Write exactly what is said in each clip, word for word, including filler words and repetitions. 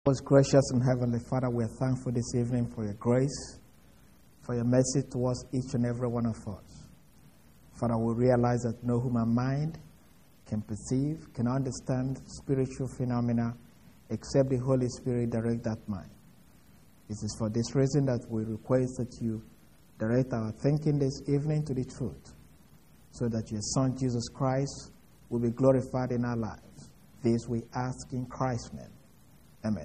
Most gracious and Heavenly Father, we are thankful this evening for your grace, for your mercy towards each and every one of us. Father, we realize that no human mind can perceive, can understand spiritual phenomena except the Holy Spirit direct that mind. It is for this reason that we request that you direct our thinking this evening to the truth, so that your Son, Jesus Christ, will be glorified in our lives. This we ask in Christ's name. Amen.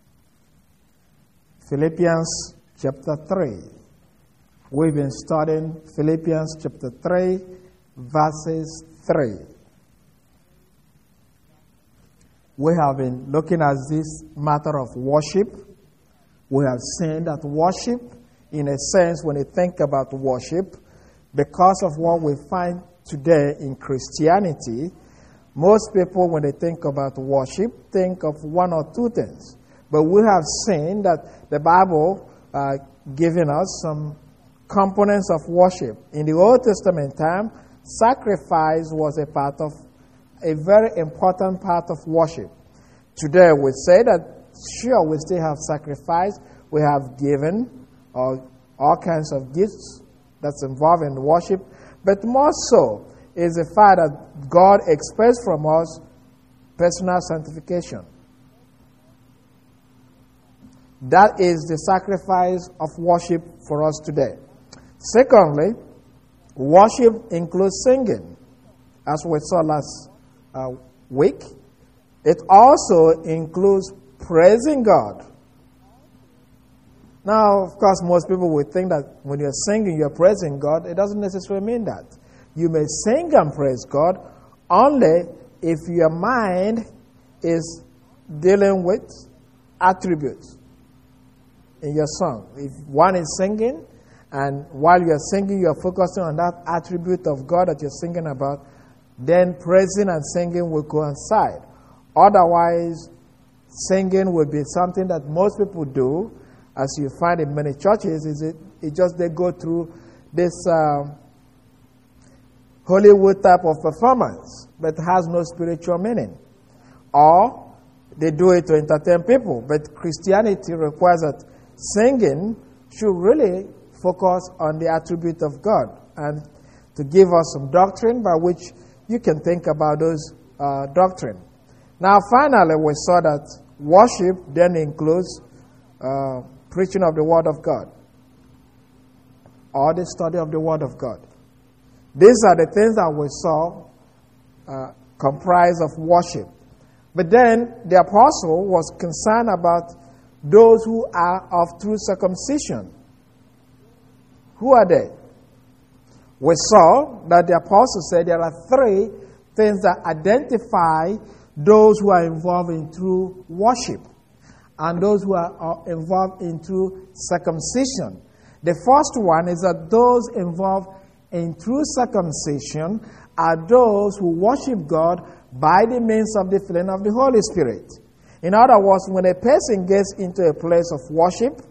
Philippians chapter three. We've been studying Philippians chapter three, verses three. We have been looking at this matter of worship. We have seen that worship, in a sense, when you think about worship, because of what we find today in Christianity, most people, when they think about worship, think of one or two things. But we have seen that the Bible uh, giving us some components of worship. In the Old Testament time, sacrifice was a part of, a very important part of worship. Today we say that, sure, we still have sacrifice, we have given uh, all kinds of gifts that's involved in worship, but more so is the fact that God expects from us personal sanctification. That is the sacrifice of worship for us today. Secondly, worship includes singing, as we saw last uh, week. It also includes praising God. Now, of course, most people would think that when you're singing, you're praising God. It doesn't necessarily mean that. You may sing and praise God only if your mind is dealing with attributes in your song. If one is singing, and while you're singing, you're focusing on that attribute of God that you're singing about, then praising and singing will coincide. Otherwise, singing will be something that most people do, as you find in many churches, is it, it just they go through this um, Hollywood type of performance, but has no spiritual meaning. Or they do it to entertain people, but Christianity requires that singing should really focus on the attribute of God and to give us some doctrine by which you can think about those uh, doctrine. Now, finally, we saw that worship then includes uh, preaching of the Word of God or the study of the Word of God. These are the things that we saw uh, comprise of worship. But then the apostle was concerned about those who are of true circumcision. Who are they? We saw that the apostle said there are three things that identify those who are involved in true worship and those who are, are involved in true circumcision. The first one is that those involved in true circumcision are those who worship God by the means of the filling of the Holy Spirit. In other words, when a person gets into a place of worship,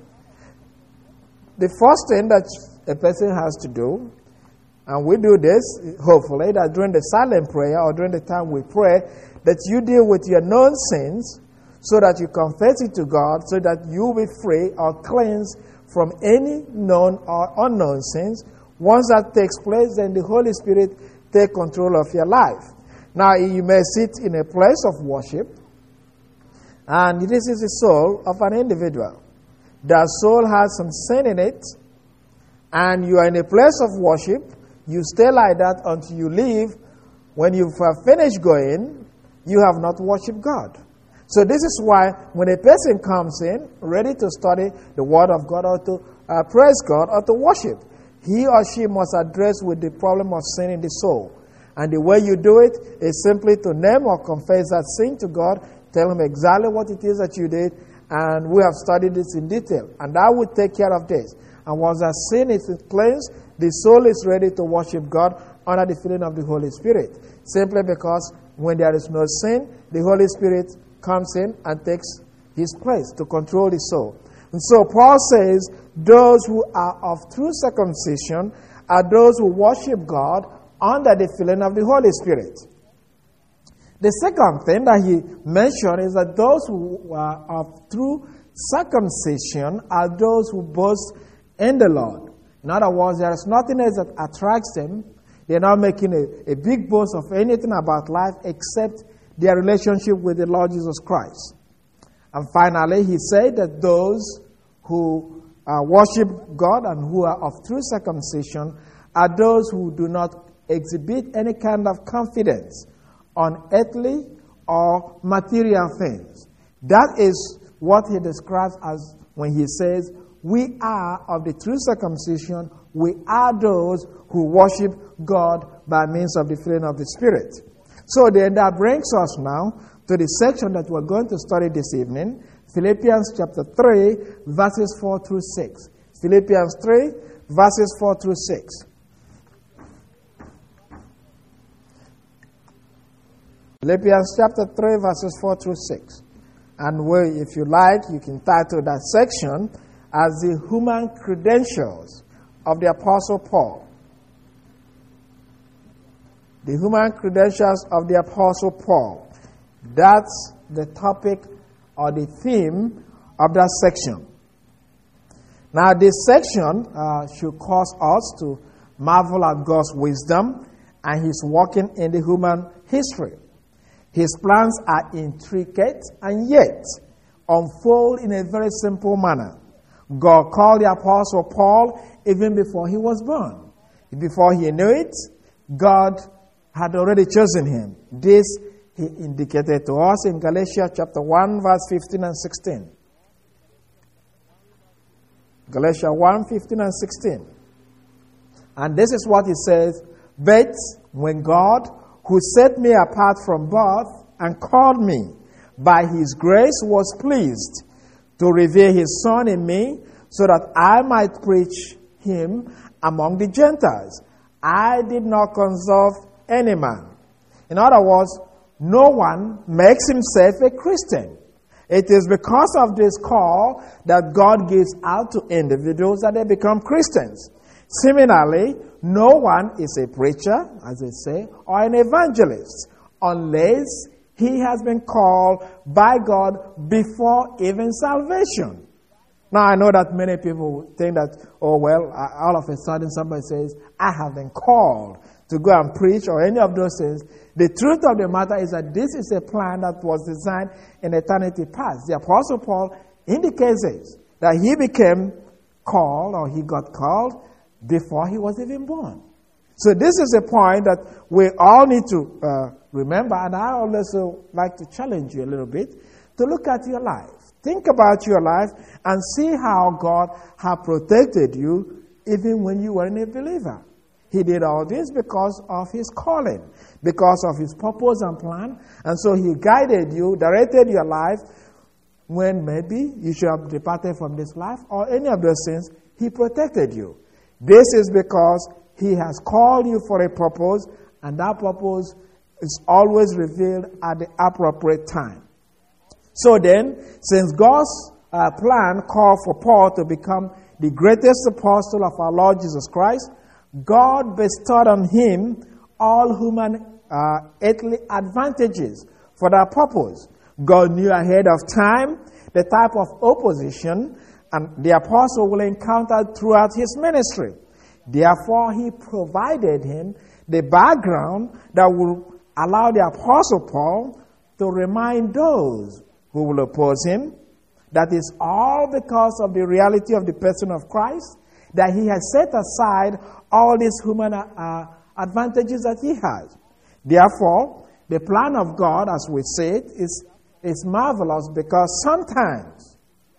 the first thing that a person has to do, and we do this, hopefully, that during the silent prayer or during the time we pray, that you deal with your known sins so that you confess it to God, so that you will be free or cleansed from any known or unknown sins. Once that takes place, then the Holy Spirit takes control of your life. Now, you may sit in a place of worship, and this is the soul of an individual. That soul has some sin in it, and you are in a place of worship. You stay like that until you leave. When you have finished going, you have not worshipped God. So this is why when a person comes in, ready to study the Word of God or to uh, praise God or to worship, he or she must address with the problem of sin in the soul. And the way you do it is simply to name or confess that sin to God, tell him exactly what it is that you did, and we have studied this in detail. And that will take care of this. And once that sin is cleansed, the soul is ready to worship God under the filling of the Holy Spirit. Simply because when there is no sin, the Holy Spirit comes in and takes his place to control the soul. And so Paul says, those who are of true circumcision are those who worship God under the filling of the Holy Spirit. The second thing that he mentioned is that those who are of true circumcision are those who boast in the Lord. In other words, there is nothing else that attracts them. They're not making a, a big boast of anything about life except their relationship with the Lord Jesus Christ. And finally, he said that those who uh, worship God and who are of true circumcision are those who do not exhibit any kind of confidence on earthly or material things. That is what he describes as when he says, we are of the true circumcision, we are those who worship God by means of the filling of the Spirit. So then that brings us now to the section that we're going to study this evening, Philippians chapter three, verses four through six. Philippians three, verses four through six. Philippians chapter three, verses four through six. And we, if you like, you can title that section as the human credentials of the Apostle Paul. The human credentials of the Apostle Paul. That's the topic or the theme of that section. Now, this section uh, should cause us to marvel at God's wisdom and His working in the human history. His plans are intricate and yet unfold in a very simple manner. God called the Apostle Paul even before he was born. Before he knew it, God had already chosen him. This he indicated to us in Galatians chapter one, verse fifteen and sixteen. Galatians one, fifteen and sixteen. And this is what he says, but when God, who set me apart from birth and called me by his grace, was pleased to reveal his Son in me so that I might preach him among the Gentiles. I did not consult any man. In other words, no one makes himself a Christian. It is because of this call that God gives out to individuals that they become Christians. Similarly, no one is a preacher, as they say, or an evangelist, unless he has been called by God before even salvation. Now, I know that many people think that, oh, well, all of a sudden somebody says, I have been called to go and preach or any of those things. The truth of the matter is that this is a plan that was designed in eternity past. The Apostle Paul indicates this, that he became called or he got called before he was even born. So this is a point that we all need to uh, remember, and I also like to challenge you a little bit to look at your life. Think about your life and see how God has protected you even when you weren't a believer. He did all this because of his calling, because of his purpose and plan, and so he guided you, directed your life when maybe you should have departed from this life or any of those things. He protected you. This is because he has called you for a purpose, and that purpose is always revealed at the appropriate time. So then, since God's uh, plan called for Paul to become the greatest apostle of our Lord Jesus Christ, God bestowed on him all human uh, earthly advantages for that purpose. God knew ahead of time the type of opposition and the apostle will encounter throughout his ministry. Therefore, he provided him the background that will allow the apostle Paul to remind those who will oppose him that is all because of the reality of the person of Christ, that he has set aside all these human uh, advantages that he has. Therefore, the plan of God, as we say it, is, is marvelous because sometimes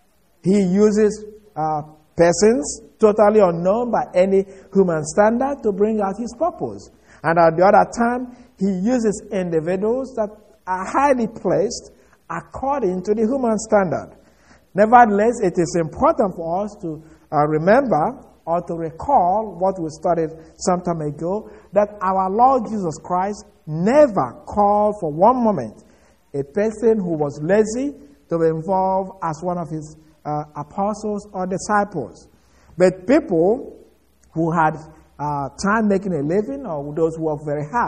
he uses uh, persons totally unknown by any human standard to bring out his purpose. And at the other time, he uses individuals that are highly placed according to the human standard. Nevertheless, it is important for us to uh, remember or to recall what we studied some time ago, that our Lord Jesus Christ never called for one moment a person who was lazy to be involved as one of his uh, apostles or disciples. But people who had uh, time making a living or those who worked very hard.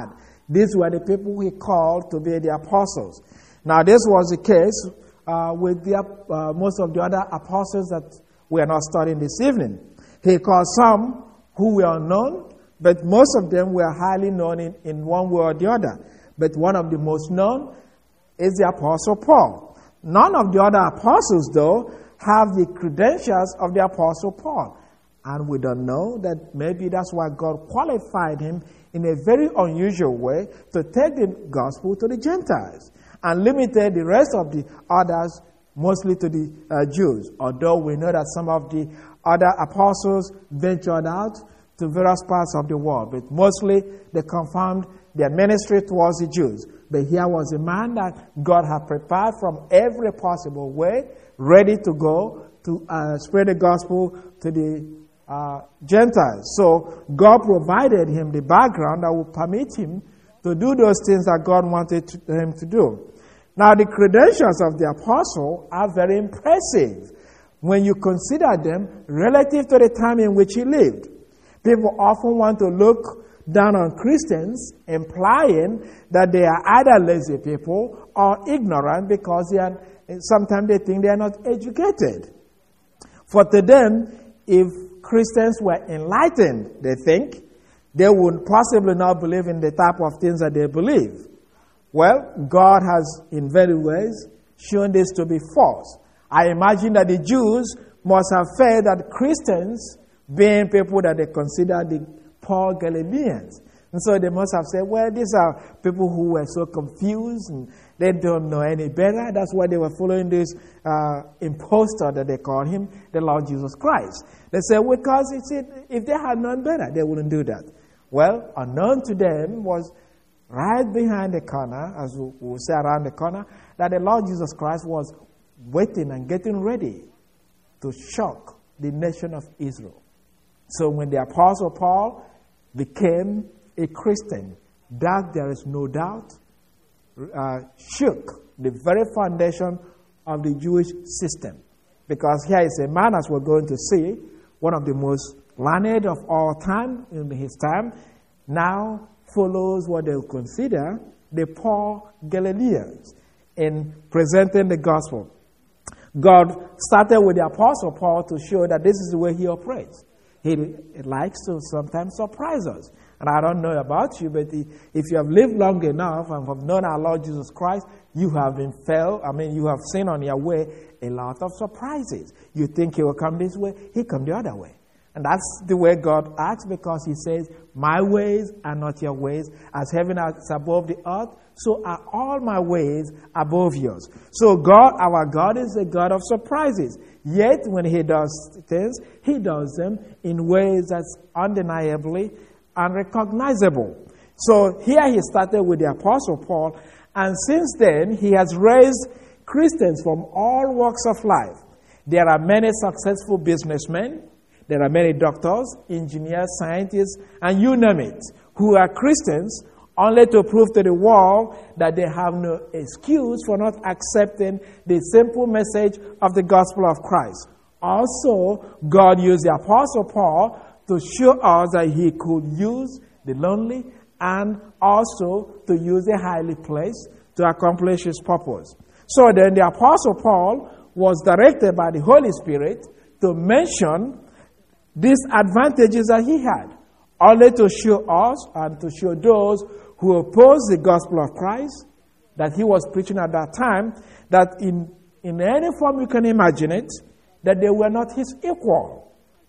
These were the people he called to be the apostles. Now, this was the case uh, with the, uh, most of the other apostles that we are not studying this evening. He called some who were unknown, but most of them were highly known in, in one way or the other. But one of the most known is the Apostle Paul. None of the other apostles, though, have the credentials of the Apostle Paul. And we don't know that maybe that's why God qualified him in a very unusual way to take the gospel to the Gentiles and limited the rest of the others mostly to the uh, Jews. Although we know that some of the other apostles ventured out to various parts of the world, but mostly they confirmed their ministry towards the Jews. But here was a man that God had prepared from every possible way, ready to go to uh, spread the gospel to the uh, Gentiles. So God provided him the background that would permit him to do those things that God wanted to, him to do. Now, the credentials of the apostle are very impressive when you consider them relative to the time in which he lived. People often want to look down on Christians, implying that they are either lazy people or ignorant because they are, sometimes they think they are not educated. For to them, if Christians were enlightened, they think, they would possibly not believe in the type of things that they believe. Well, God has in various ways shown this to be false. I imagine that the Jews must have felt that Christians, being people that they consider the poor Galileans, and so they must have said, well, these are people who were so confused and they don't know any better. That's why they were following this uh, impostor that they call him, the Lord Jesus Christ. They said, because if they had known better, they wouldn't do that. Well, unknown to them was right behind the corner, as we will say around the corner, that the Lord Jesus Christ was waiting and getting ready to shock the nation of Israel. So when the Apostle Paul became a Christian, that there is no doubt uh, shook the very foundation of the Jewish system. Because here is a man, as we're going to see, one of the most learned of all time in his time, now follows what they consider the poor Galileans in presenting the gospel. God started with the Apostle Paul to show that this is the way he operates. He likes to sometimes surprise us. And I don't know about you, but if you have lived long enough and have known our Lord Jesus Christ, you have been felt, I mean, you have seen on your way a lot of surprises. You think he will come this way, he come the other way. And that's the way God acts, because he says, my ways are not your ways. As heaven is above the earth, so are all my ways above yours. So God, our God, is a God of surprises. Yet when he does things, he does them in ways that's undeniably unrecognizable. So here he started with the Apostle Paul, and since then he has raised Christians from all walks of life. There are many successful businessmen. There are many doctors, engineers, scientists, and you name it, who are Christians, only to prove to the world that they have no excuse for not accepting the simple message of the gospel of Christ. Also, God used the Apostle Paul to show us that he could use the lonely and also to use the highly placed to accomplish his purpose. So then the Apostle Paul was directed by the Holy Spirit to mention these advantages that he had, only to show us and to show those who oppose the gospel of Christ that he was preaching at that time, that in, in any form you can imagine it, that they were not his equal.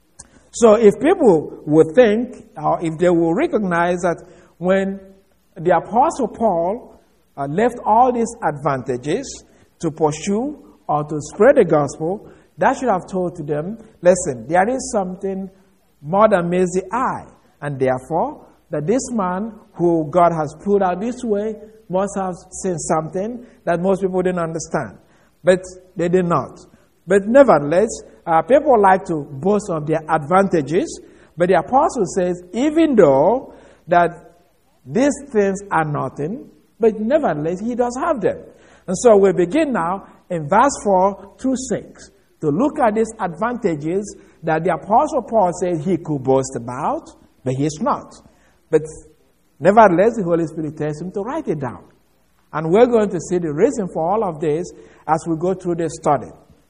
So if people would think, or if they will recognize that when the Apostle Paul uh, left all these advantages to pursue or to spread the gospel, that should have told to them, listen, there is something more than meets the eye. And therefore, that this man who God has put out this way must have seen something that most people didn't understand. But they did not. But nevertheless, uh, people like to boast of their advantages. But the apostle says, even though that these things are nothing, but nevertheless, he does have them. And so we begin now in verse four through six. To look at these advantages that the Apostle Paul said he could boast about, but he's not. But Nevertheless, the Holy Spirit tells him to write it down. And we're going to see the reason for all of this as we go through this study.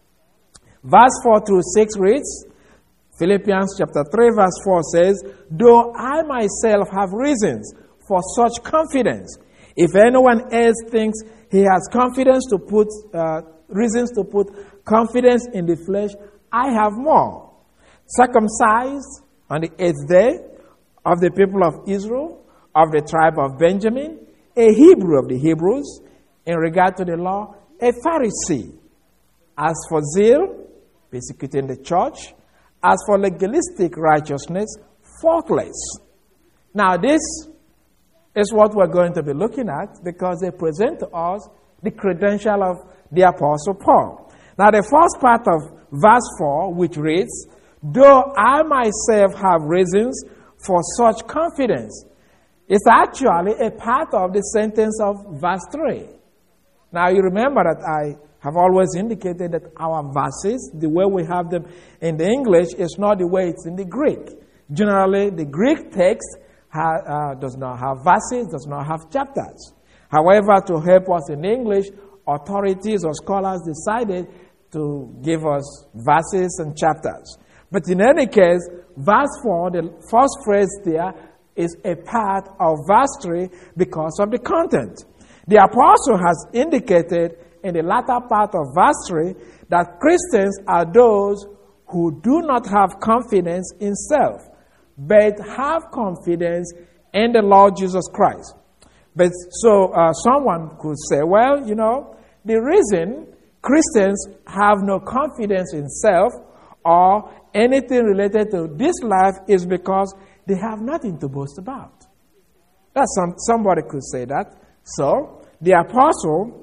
Verse four through six reads, Philippians chapter three verse four says, though I myself have reasons for such confidence, if anyone else thinks he has confidence to put, uh, reasons to put confidence in the flesh, I have more. Circumcised on the eighth day of the people of Israel, of the tribe of Benjamin, a Hebrew of the Hebrews, in regard to the law, a Pharisee. As for zeal, persecuting the church. As for legalistic righteousness, faultless. Now this is what we're going to be looking at because they present to us the credential of the Apostle Paul. Now the first part of verse four, which reads, though I myself have reasons for such confidence, is actually a part of the sentence of verse three. Now you remember that I have always indicated that our verses, the way we have them in the English, is not the way it's in the Greek. Generally, the Greek text ha, uh, does not have verses, does not have chapters. However, to help us in English, authorities or scholars decided to give us verses and chapters. But in any case, verse four, the first phrase there, is a part of verse three because of the content. The apostle has indicated in the latter part of verse three that Christians are those who do not have confidence in self, but have confidence in the Lord Jesus Christ. But so uh, someone could say, well, you know, the reason Christians have no confidence in self or anything related to this life is because they have nothing to boast about. That's some, somebody could say that. So the apostle,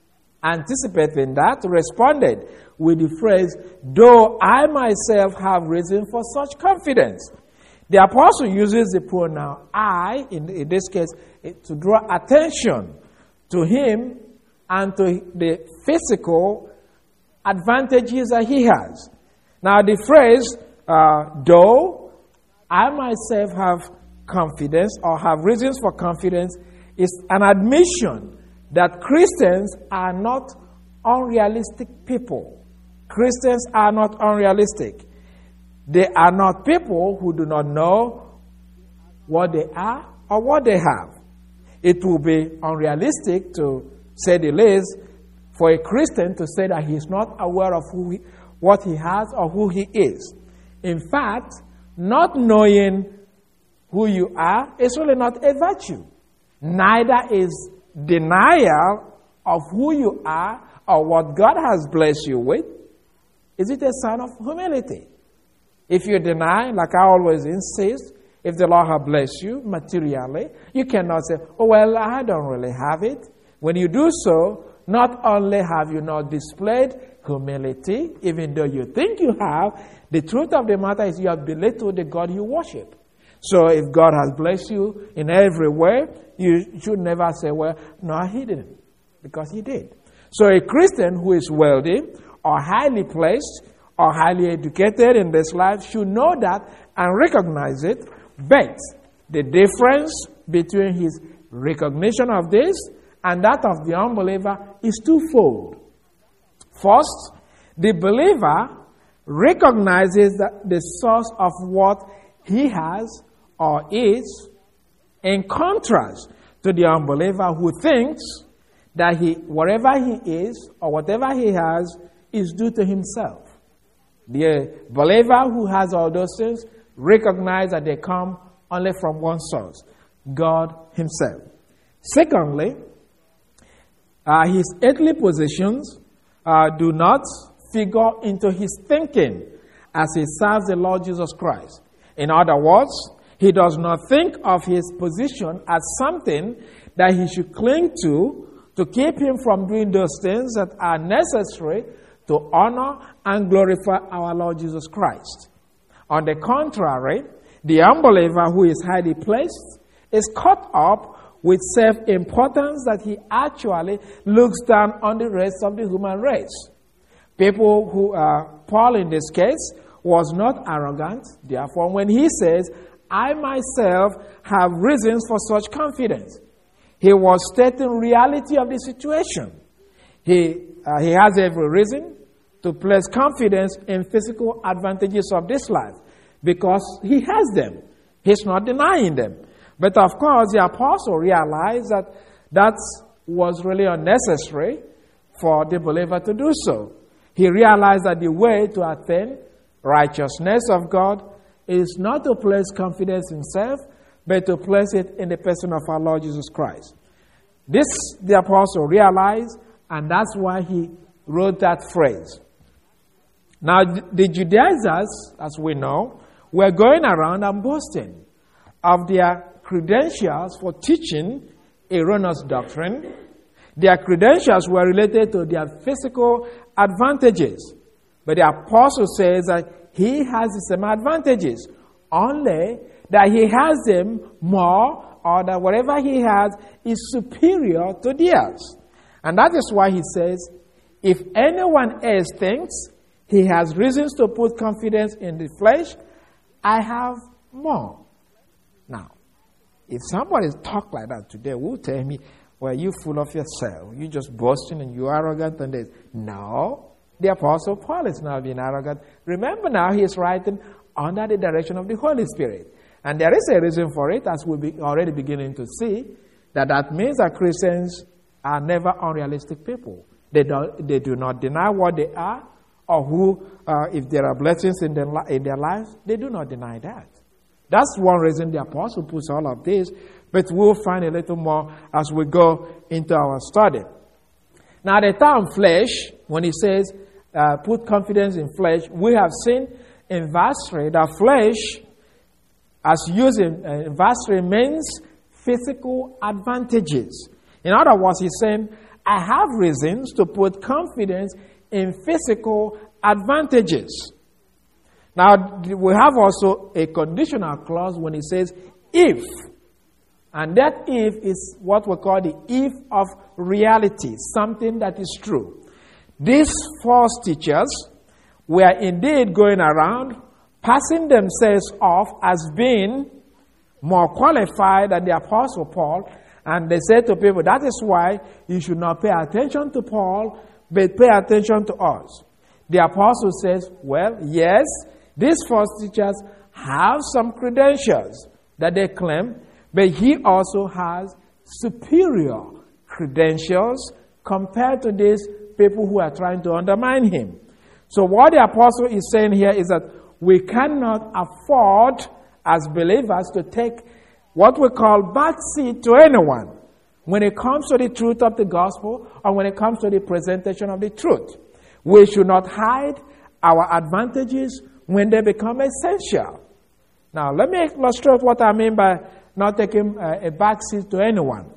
anticipating that, responded with the phrase, though I myself have reason for such confidence. The apostle uses the pronoun I, in, in this case, to draw attention to him and to the physical advantages that he has. Now the phrase, uh, though I myself have confidence or have reasons for confidence, is an admission that Christians are not unrealistic people. Christians are not unrealistic. They are not people who do not know what they are or what they have. It will be unrealistic, to say the least, for a Christian to say that he is not aware of who he, what he has or who he is. In fact, not knowing who you are is really not a virtue. Neither is denial of who you are or what God has blessed you with. Is it a sign of humility? If you deny, like I always insist, if the Lord has blessed you materially, you cannot say, oh, well, I don't really have it. When you do so, not only have you not displayed humility, even though you think you have, the truth of the matter is you have belittled the God you worship. So if God has blessed you in every way, you should never say, well, no, he didn't, because he did. So a Christian who is wealthy or highly placed or highly educated in this life should know that and recognize it. But the difference between his recognition of this and that of the unbeliever is twofold. First, the believer recognizes that the source of what he has or is, in contrast to the unbeliever who thinks that he, whatever he is or whatever he has is due to himself. The believer who has all those things recognize that they come only from one source, God himself. Secondly, uh, his earthly positions uh, do not figure into his thinking as he serves the Lord Jesus Christ. In other words, he does not think of his position as something that he should cling to to keep him from doing those things that are necessary to honor and glorify our Lord Jesus Christ. On the contrary, the unbeliever who is highly placed is caught up with self-importance that he actually looks down on the rest of the human race. People who, uh, Paul in this case, was not arrogant. Therefore, when he says, I myself have reasons for such confidence. He was stating reality of the situation. He, uh, he has every reason to place confidence in physical advantages of this life because he has them. He's not denying them. But of course, the apostle realized that that was really unnecessary for the believer to do so. He realized that the way to attain righteousness of God is not to place confidence in self, but to place it in the person of our Lord Jesus Christ. This the apostle realized, and that's why he wrote that phrase. Now, the Judaizers, as we know, were going around and boasting of their credentials for teaching erroneous doctrine. Their credentials were related to their physical advantages. But the apostle says that he has the same advantages, only that he has them more, or that whatever he has is superior to theirs. And that is why he says, if anyone else thinks he has reasons to put confidence in the flesh, I have more. Now, if somebody talk like that today, will tell me, well, you full of yourself. You just boasting and you arrogant and this. No, the Apostle Paul is not being arrogant. Remember now, he is writing under the direction of the Holy Spirit. And there is a reason for it, as we're be already beginning to see, that that means that Christians are never unrealistic people. They, don't, they do not deny what they are, or who, uh, if there are blessings in their, in their lives, they do not deny that. That's one reason the apostle puts all of this, but we'll find a little more as we go into our study. Now, the term flesh, when he says, uh, put confidence in flesh, we have seen in verse three that flesh, as used in, uh, in verse three, means physical advantages. In other words, he's saying, I have reasons to put confidence in physical advantages. Now, we have also a conditional clause when it says, if. And that if is what we call the if of reality, something that is true. These false teachers were indeed going around passing themselves off as being more qualified than the Apostle Paul. And they said to people, that is why you should not pay attention to Paul, but pay attention to us. The apostle says, well, yes, these false teachers have some credentials that they claim, but he also has superior credentials compared to these people who are trying to undermine him. So what the apostle is saying here is that we cannot afford as believers to take what we call backseat to anyone when it comes to the truth of the gospel or when it comes to the presentation of the truth. We should not hide our advantages when they become essential. Now, let me illustrate what I mean by not taking a, a backseat to anyone.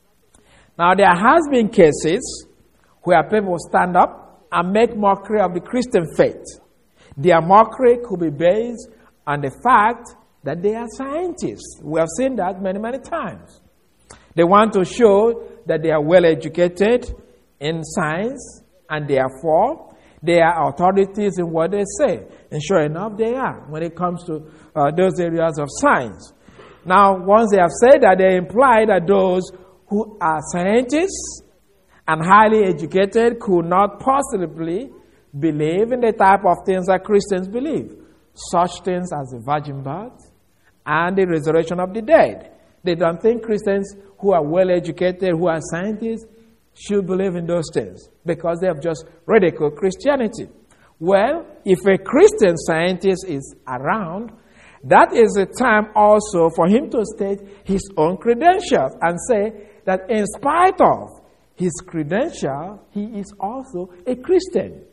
Now, there has been cases where people stand up and make mockery of the Christian faith. Their mockery could be based on the fact that they are scientists. We have seen that many, many times. They want to show that they are well educated in science, and therefore they are authorities in what they say. And sure enough, they are when it comes to uh, those areas of science. Now, once they have said that, they imply that those who are scientists and highly educated could not possibly believe in the type of things that Christians believe, such things as the virgin birth and the resurrection of the dead. They don't think Christians who are well educated, who are scientists, should believe in those things because they have just ridiculed Christianity. Well, if a Christian scientist is around, that is a time also for him to state his own credentials and say that in spite of his credential, he is also a Christian.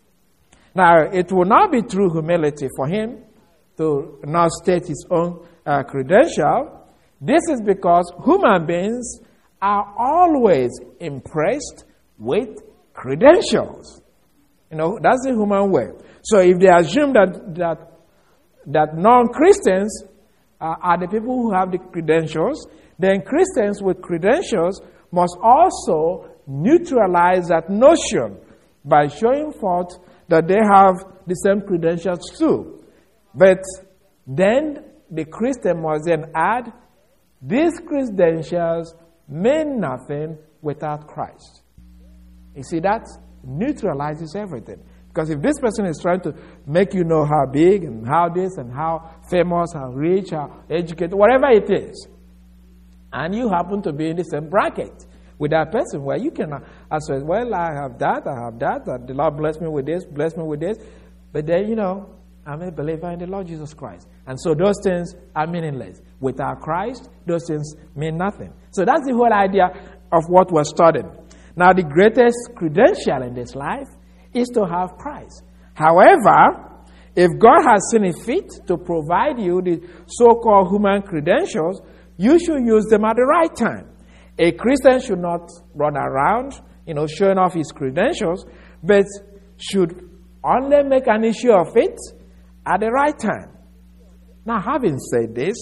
Now, it will not be true humility for him to not state his own uh, credential. This is because human beings are always impressed with credentials. You know, that's the human way. So if they assume that that, that non-Christians uh, are the people who have the credentials, then Christians with credentials must also neutralize that notion by showing forth that they have the same credentials too. But then the Christian must then add, these credentials mean nothing without Christ. You see, that neutralizes everything. Because if this person is trying to make you know how big and how this and how famous, how rich, how educated, whatever it is, and you happen to be in the same bracket with that person, where you can say, well, I have that, I have that, that the Lord bless me with this, bless me with this, but then, you know, I'm a believer in the Lord Jesus Christ. And so those things are meaningless. Without Christ, those things mean nothing. So that's the whole idea of what we're studying. Now, the greatest credential in this life is to have Christ. However, if God has seen it fit to provide you the so-called human credentials, you should use them at the right time. A Christian should not run around, you know, showing off his credentials, but should only make an issue of it at the right time. Now, having said this,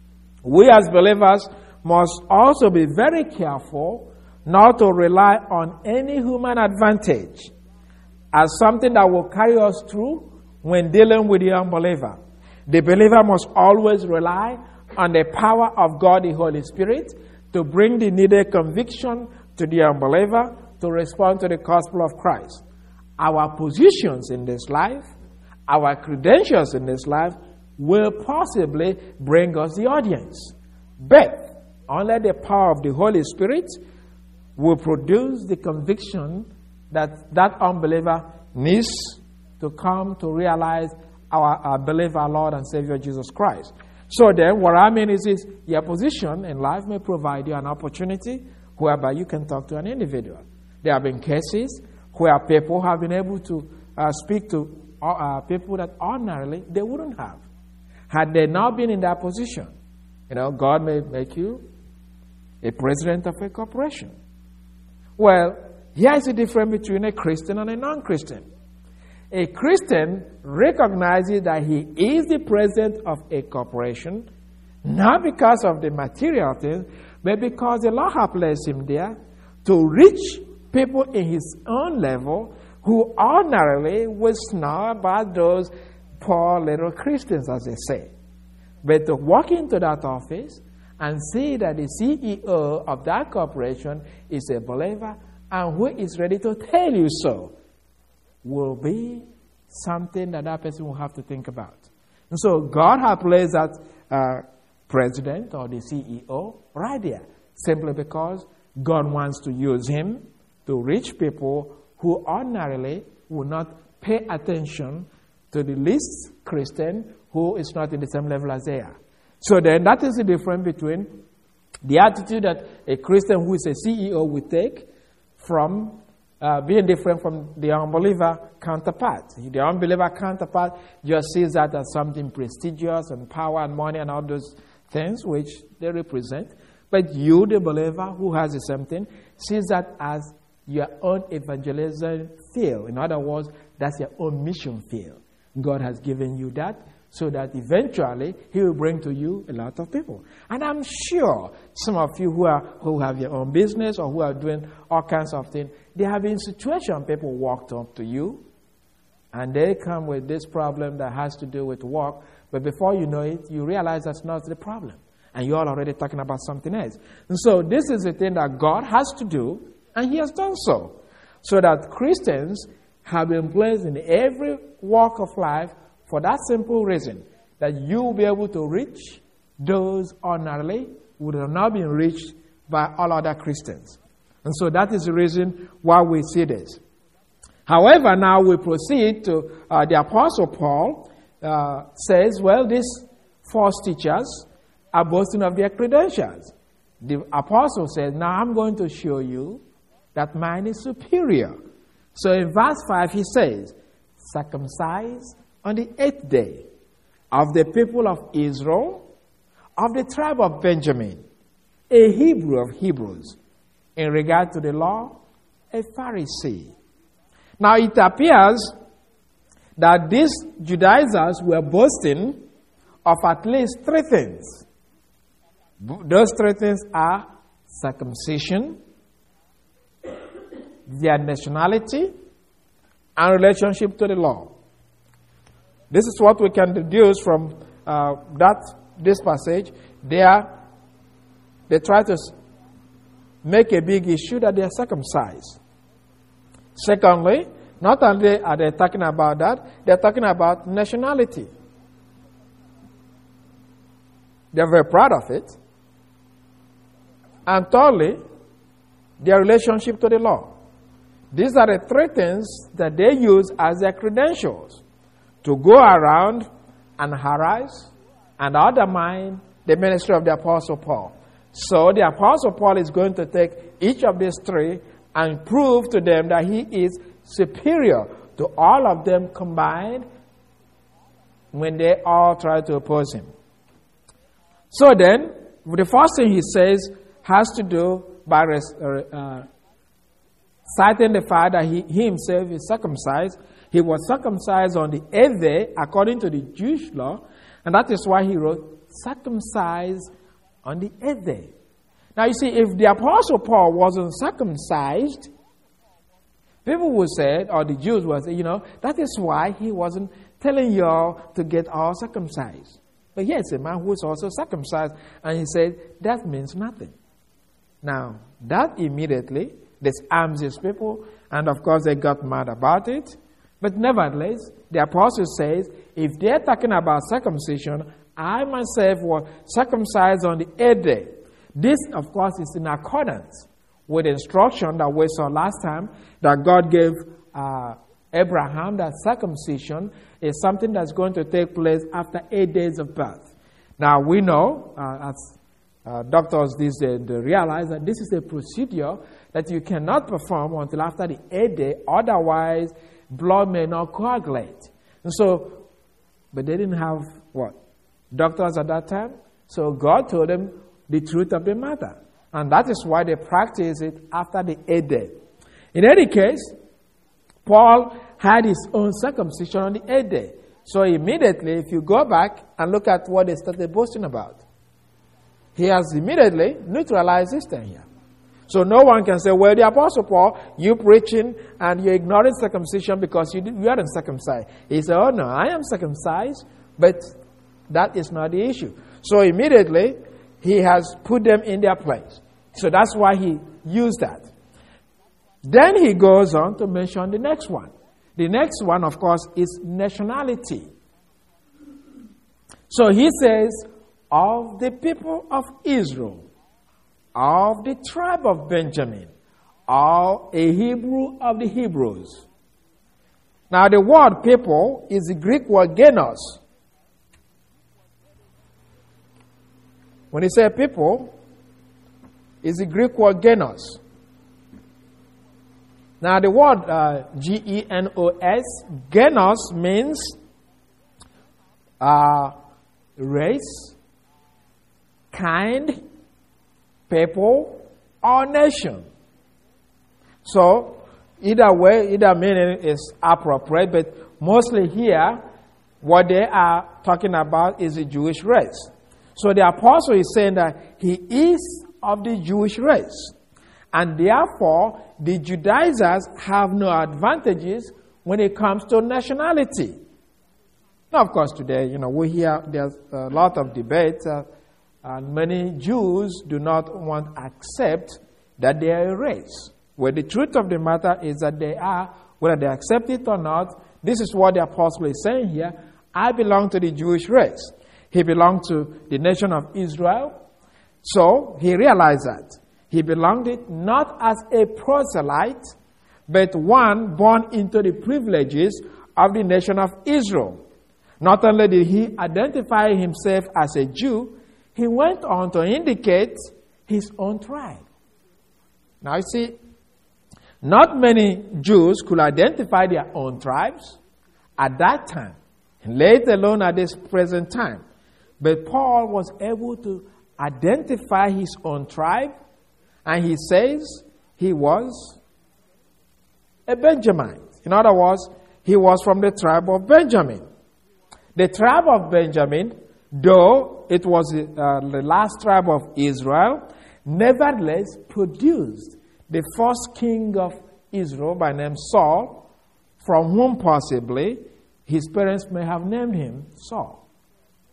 we as believers must also be very careful not to rely on any human advantage as something that will carry us through when dealing with the unbeliever. The believer must always rely on the power of God, the Holy Spirit, to bring the needed conviction to the unbeliever to respond to the gospel of Christ. Our positions in this life, our credentials in this life, will possibly bring us the audience. But only the power of the Holy Spirit will produce the conviction that that unbeliever needs to come to realize our, our believer, Lord and Savior Jesus Christ. So then, what I mean is this: your position in life may provide you an opportunity whereby you can talk to an individual. There have been cases where people have been able to uh, speak to uh, people that ordinarily they wouldn't have, had they not been in that position. You know, God may make you a president of a corporation. Well, here is the difference between a Christian and a non-Christian. A Christian recognizes that he is the president of a corporation, not because of the material things, but because the Lord has placed him there to reach people in his own level who ordinarily would snore about those poor little Christians, as they say. But to walk into that office and see that the C E O of that corporation is a believer and who is ready to tell you so, will be something that that person will have to think about. And so God has placed that uh, president or the C E O right there, simply because God wants to use him to reach people who ordinarily would not pay attention to the least Christian who is not in the same level as they are. So then that is the difference between the attitude that a Christian who is a C E O would take from uh, being different from the unbeliever counterpart. The unbeliever counterpart just sees that as something prestigious and power and money and all those things which they represent. But you, the believer who has the same thing, sees that as your own evangelism field. In other words, that's your own mission field. God has given you that so that eventually he will bring to you a lot of people. And I'm sure some of you who are who have your own business or who are doing all kinds of things, there have been situations people walked up to you and they come with this problem that has to do with work, but before you know it, you realize that's not the problem. And you're already talking about something else. And so this is the thing that God has to do, and he has done so. So that Christians have been placed in every walk of life for that simple reason, that you will be able to reach those ordinarily who would have not been reached by all other Christians. And so that is the reason why we see this. However, now we proceed to uh, the Apostle Paul uh, says, well, these false teachers are boasting of their credentials. The Apostle says, now I'm going to show you that mine is superior. So in verse five he says, circumcised on the eighth day of the people of Israel, of the tribe of Benjamin, a Hebrew of Hebrews, in regard to the law, a Pharisee. Now it appears that these Judaizers were boasting of at least three things. Those three things are circumcision, their nationality, and relationship to the law. This is what we can deduce from uh, that this passage, they are, they try to make a big issue that they are circumcised. Secondly, not only are they talking about that, they're talking about nationality. They're very proud of it. And thirdly, their relationship to the law. These are the three things that they use as their credentials to go around and harass and undermine the ministry of the Apostle Paul. So the Apostle Paul is going to take each of these three and prove to them that he is superior to all of them combined when they all try to oppose him. So then, the first thing he says has to do by uh, citing the fact that he, he himself is circumcised. He was circumcised on the eighth day according to the Jewish law, and that is why he wrote, circumcised on the eighth day. Now you see, if the Apostle Paul wasn't circumcised, people would say, or the Jews would say, you know, that is why he wasn't telling you all to get all circumcised. But here's a man who is also circumcised, and he said, that means nothing. Now, that immediately disarms his people, and of course they got mad about it. But nevertheless, the apostle says, if they're talking about circumcision, I myself was circumcised on the eighth day. This, of course, is in accordance with the instruction that we saw last time, that God gave uh, Abraham, that circumcision is something that's going to take place after eight days of birth. Now, we know, uh, as uh, doctors these days, they realize that this is a procedure that you cannot perform until after the eighth day, otherwise blood may not coagulate. And so, but they didn't have, what, doctors at that time? So God told them the truth of the matter. And that is why they practice it after the eighth day. In any case, Paul had his own circumcision on the eighth day. So immediately, if you go back and look at what they started boasting about, he has immediately neutralized this thing here. So no one can say, well, the Apostle Paul, you preaching and you're ignoring circumcision because you, you aren't circumcised. He said, oh no, I am circumcised, but that is not the issue. So immediately, he has put them in their place. So that's why he used that. Then he goes on to mention the next one. The next one, of course, is nationality. So he says, of the people of Israel, of the tribe of Benjamin, of a Hebrew of the Hebrews. Now the word people is the Greek word genos. When he says people, it's the Greek word genos. Now the word uh, G E N O S, genos means uh, race, kind, people, or nation. So either way, either meaning is appropriate, but mostly here, what they are talking about is the Jewish race. So the apostle is saying that he is of the Jewish race. And therefore, the Judaizers have no advantages when it comes to nationality. Now, of course, today, you know, we hear there's a lot of debate, uh, and many Jews do not want to accept that they are a race. Well, the truth of the matter is that they are, whether they accept it or not. This is what the apostle is saying here. I belong to the Jewish race. He belonged to the nation of Israel. So he realized that. He belonged it not as a proselyte, but one born into the privileges of the nation of Israel. Not only did he identify himself as a Jew, he went on to indicate his own tribe. Now you see, not many Jews could identify their own tribes at that time, let alone at this present time. But Paul was able to identify his own tribe, and he says he was a Benjamite. In other words, he was from the tribe of Benjamin. The tribe of Benjamin, though it was uh, the last tribe of Israel, nevertheless produced the first king of Israel by name Saul, from whom possibly his parents may have named him Saul.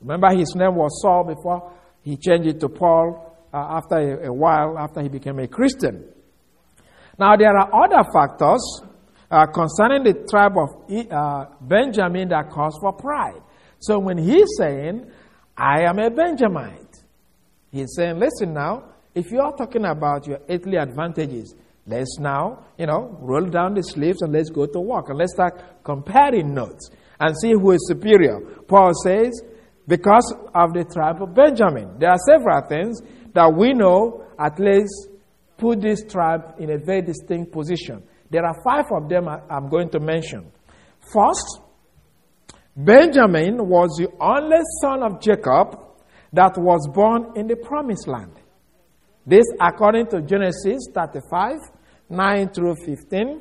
Remember, his name was Saul before he changed it to Paul uh, after a, a while, after he became a Christian. Now, there are other factors uh, concerning the tribe of uh, Benjamin that cause for pride. So when he's saying, I am a Benjamite, he's saying, listen now, if you are talking about your earthly advantages, let's now, you know, roll down the sleeves and let's go to work. And let's start comparing notes and see who is superior. Paul says, because of the tribe of Benjamin. There are several things that we know at least put this tribe in a very distinct position. There are five of them I'm going to mention. First, Benjamin was the only son of Jacob that was born in the promised land. This according to Genesis thirty-five, nine through fifteen.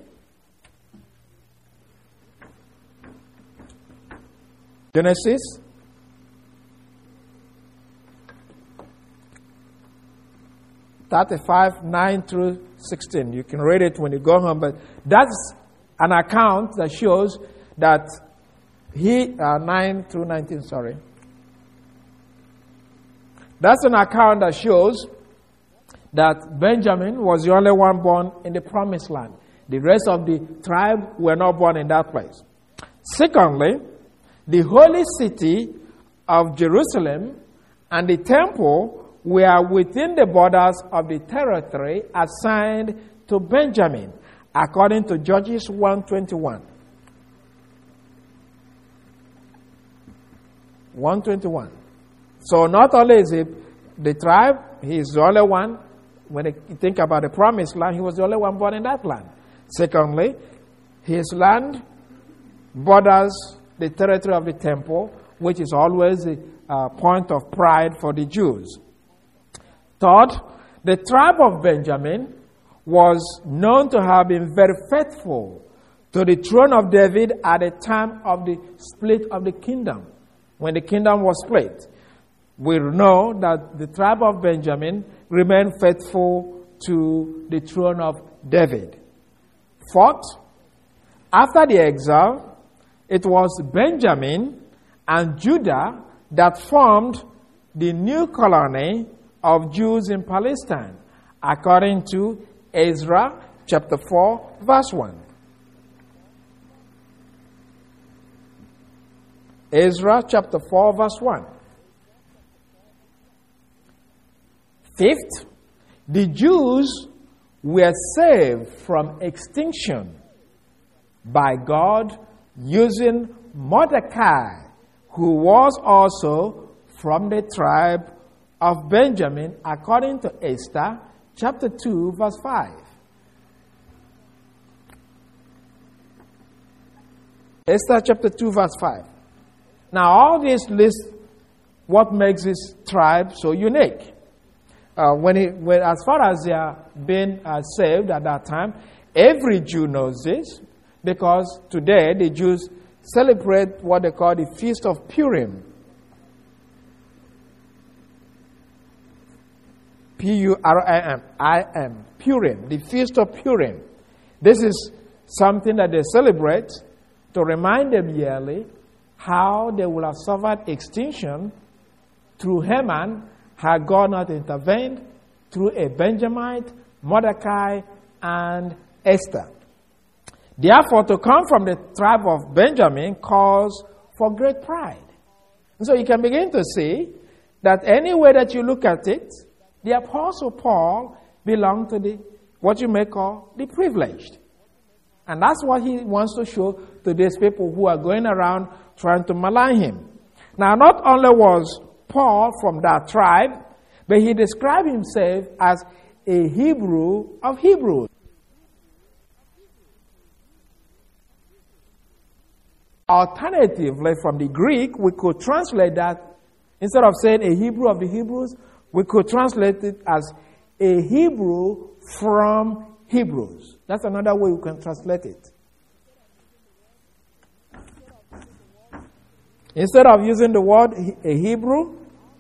Genesis thirty-five, nine through sixteen. You can read it when you go home, but that's an account that shows that he, uh, nine through nineteen, sorry. That's an account that shows that Benjamin was the only one born in the promised land. The rest of the tribe were not born in that place. Secondly, the holy city of Jerusalem and the temple were within the borders of the territory assigned to Benjamin, according to Judges one twenty-one. one twenty-one. So not only is it the tribe, he is the only one. When you think about the promised land, he was the only one born in that land. Secondly, his land borders the territory of the temple, which is always a uh, point of pride for the Jews. Third, the tribe of Benjamin was known to have been very faithful to the throne of David at the time of the split of the kingdom. When the kingdom was split, we know that the tribe of Benjamin remained faithful to the throne of David. Fourth, after the exile, it was Benjamin and Judah that formed the new colony of Jews in Palestine, according to Ezra chapter four, verse one. Ezra chapter four, verse one. Fifth, the Jews were saved from extinction by God using Mordecai, who was also from the tribe of Benjamin, according to Esther chapter two, verse five. Esther chapter two, verse five. Now, all this lists what makes this tribe so unique. Uh, when, it, when as far as they are being uh, saved at that time, every Jew knows this, because today the Jews celebrate what they call the Feast of Purim. P U R I M, I M, Purim, the Feast of Purim. This is something that they celebrate to remind them yearly how they will have suffered extinction through Haman had God not intervened, through a Benjamite, Mordecai, and Esther. Therefore, to come from the tribe of Benjamin calls for great pride. And so you can begin to see that any way that you look at it, the Apostle Paul belonged to the what you may call the privileged. And that's what he wants to show to these people who are going around trying to malign him. Now, not only was Paul from that tribe, but he described himself as a Hebrew of Hebrews. Alternatively, from the Greek, we could translate that, instead of saying a Hebrew of the Hebrews, we could translate it as a Hebrew from Hebrews. That's another way we can translate it. Instead of using the word a Hebrew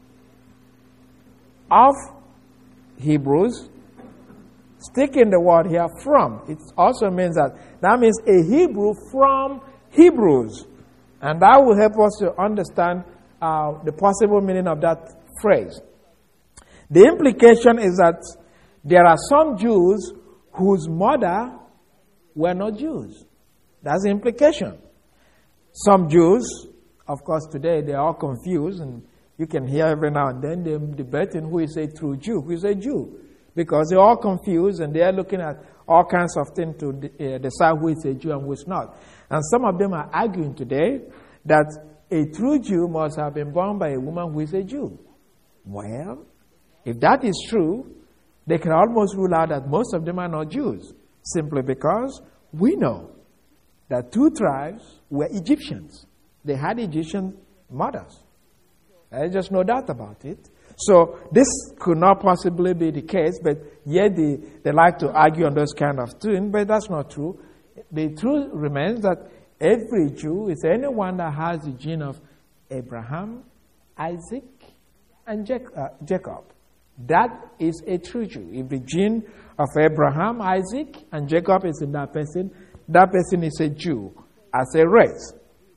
of Hebrews, sticking the word here from, it also means that that means a Hebrew from Hebrews. And that will help us to understand uh, the possible meaning of that phrase. The implication is that there are some Jews whose mother were not Jews. That's the implication. Some Jews, of course, today they are all confused, and you can hear every now and then them debating who is a true Jew, who is a Jew, because they're all confused and they are looking at all kinds of things to uh, decide who is a Jew and who is not. And some of them are arguing today that a true Jew must have been born by a woman who is a Jew. Well, if that is true, they can almost rule out that most of them are not Jews, simply because we know that two tribes were Egyptians. They had Egyptian mothers. There's just no doubt about it. So this could not possibly be the case, but yet they, they like to argue on those kind of things, but that's not true. The truth remains that every Jew is anyone that has the gene of Abraham, Isaac, and Jacob. That is a true Jew. If the gene of Abraham, Isaac, and Jacob is in that person, that person is a Jew as a race.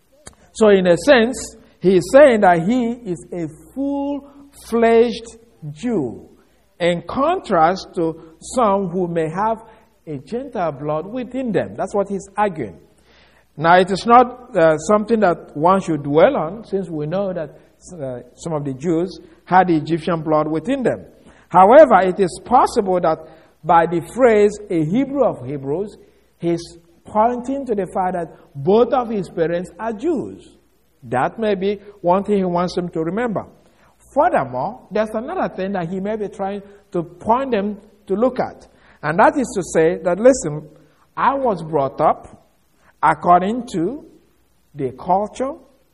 So in a sense, he is saying that he is a full-fledged Jew, in contrast to some who may have a Gentile blood within them. That's what he's arguing. Now, it is not uh, something that one should dwell on, since we know that uh, some of the Jews had the Egyptian blood within them. However, it is possible that by the phrase, a Hebrew of Hebrews, he's pointing to the fact that both of his parents are Jews. That may be one thing he wants them to remember. Furthermore, there's another thing that he may be trying to point them to look at. And that is to say that, listen, I was brought up according to the culture,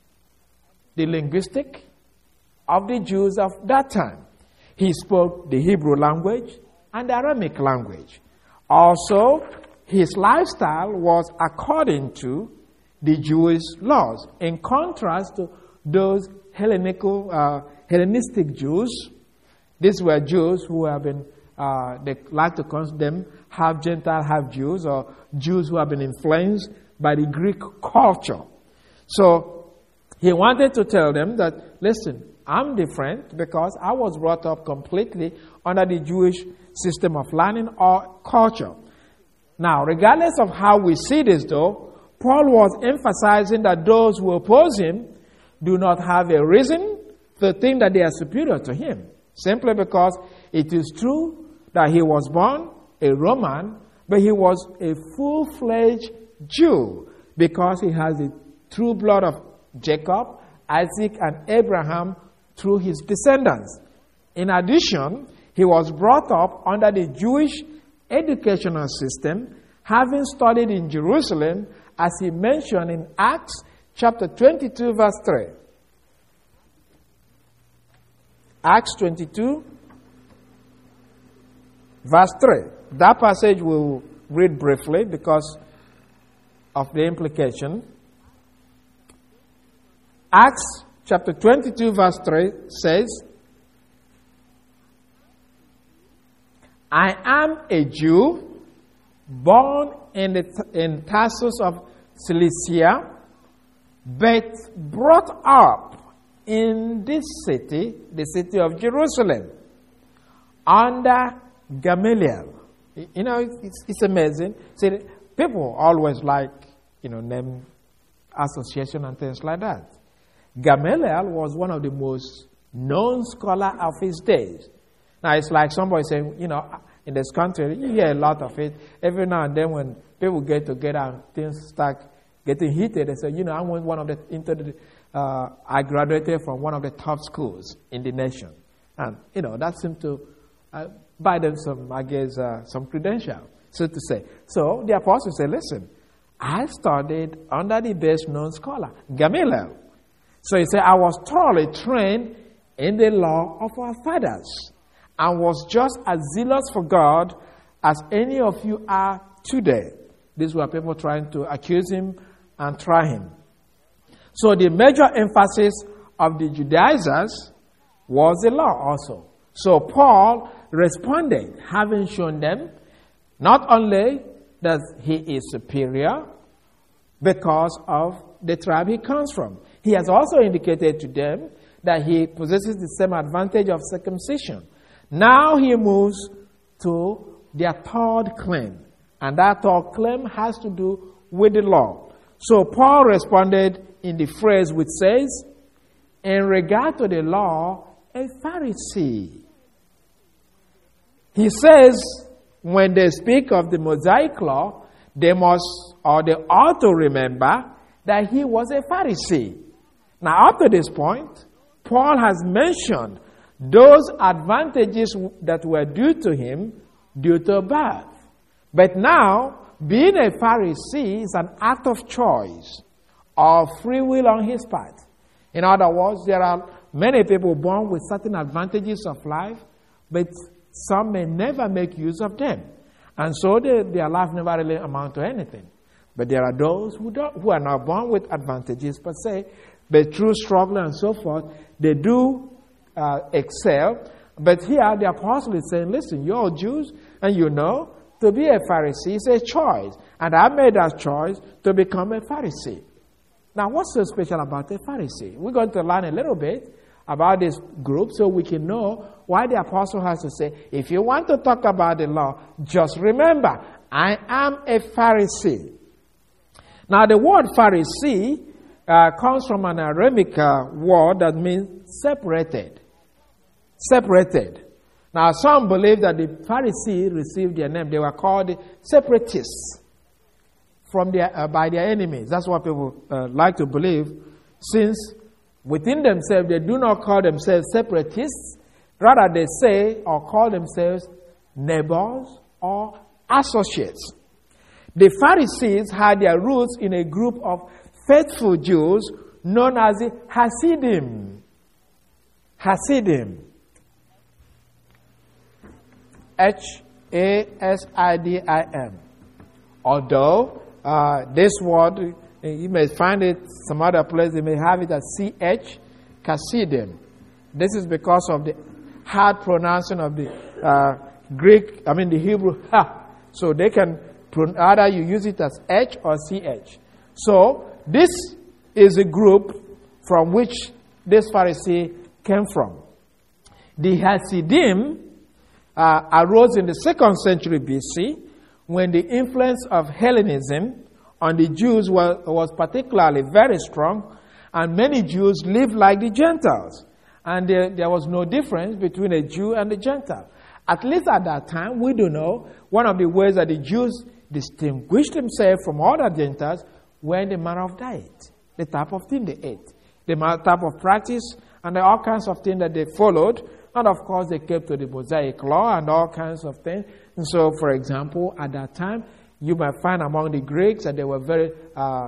the linguistic of the Jews of that time. He spoke the Hebrew language and the Aramaic language. Also, his lifestyle was according to the Jewish laws, in contrast to those Hellenical, uh, Hellenistic Jews. These were Jews who have been, uh, they like to call them half Gentile, half Jews, or Jews who have been influenced by the Greek culture. So he wanted to tell them that, listen, I'm different because I was brought up completely under the Jewish system of learning or culture. Now, regardless of how we see this, though, Paul was emphasizing that those who oppose him do not have a reason to think that they are superior to him, simply because it is true that he was born a Roman, but he was a full-fledged Jew because he has the true blood of Jacob, Isaac, and Abraham through his descendants. In addition, he was brought up under the Jewish educational system, having studied in Jerusalem, as he mentioned in Acts chapter twenty-two, verse three. Acts twenty-two, verse three. That passage we'll read briefly because of the implication. Acts chapter twenty-two, verse three says, I am a Jew, born in, the, in Tarsus of Cilicia, but brought up in this city, the city of Jerusalem, under Gamaliel. You know, it's, it's amazing. See, people always like, you know, name association and things like that. Gamaliel was one of the most known scholars of his days. Now, it's like somebody saying, you know, in this country, you hear a lot of it. Every now and then when people get together and things start getting heated, they say, you know, I went one of the, into the, uh, I graduated from one of the top schools in the nation. And, you know, that seemed to uh, buy them some, I guess, uh, some credential, so to say. So the apostle said, listen, I studied under the best known scholar, Gamaliel. So he said, I was thoroughly trained in the law of our fathers, and was just as zealous for God as any of you are today. These were people trying to accuse him and try him. So the major emphasis of the Judaizers was the law also. So Paul responded, having shown them not only that he is superior because of the tribe he comes from, he has also indicated to them that he possesses the same advantage of circumcision. Now he moves to their third claim. And that third claim has to do with the law. So Paul responded in the phrase which says, in regard to the law, a Pharisee. He says, when they speak of the Mosaic law, they must, or they ought to remember that he was a Pharisee. Now, up to this point, Paul has mentioned those advantages that were due to him due to birth. But now, being a Pharisee is an act of choice or free will on his part. In other words, there are many people born with certain advantages of life, but some may never make use of them. And so they, their life never really amount to anything. But there are those who don't, who are not born with advantages per se, but through struggle and so forth, they do uh, excel. But here the apostle is saying, listen, you're Jews, and you know, to be a Pharisee is a choice. And I made that choice to become a Pharisee. Now, what's so special about a Pharisee? We're going to learn a little bit about this group so we can know why the apostle has to say, if you want to talk about the law, just remember, I am a Pharisee. Now, the word Pharisee uh, comes from an Aramaic uh, word that means separated. Separated. Now, some believe that the Pharisees received their name. They were called separatists from their, uh, by their enemies. That's what people uh, like to believe, since within themselves they do not call themselves separatists. Rather, they say or call themselves neighbors or associates. The Pharisees had their roots in a group of faithful Jews known as the Hasidim. Hasidim. H A S I D I M. Although uh, this word, you may find it some other place, they may have it as C H, Hasidim. This is because of the hard pronouncing of the uh, Greek, I mean the Hebrew ha. So they can, either you use it as H or C H. So this is a group from which this Pharisee came from. The Hasidim uh, arose in the second century B C when the influence of Hellenism on the Jews was, was particularly very strong, and many Jews lived like the Gentiles. And there, there was no difference between a Jew and a Gentile. At least at that time, we do know one of the ways that the Jews distinguished themselves from other Gentiles were in the manner of diet, the type of thing they ate, the type of practice, and all kinds of things that they followed. And of course, they kept to the Mosaic law and all kinds of things. And so, for example, at that time, you might find among the Greeks that they were very, uh,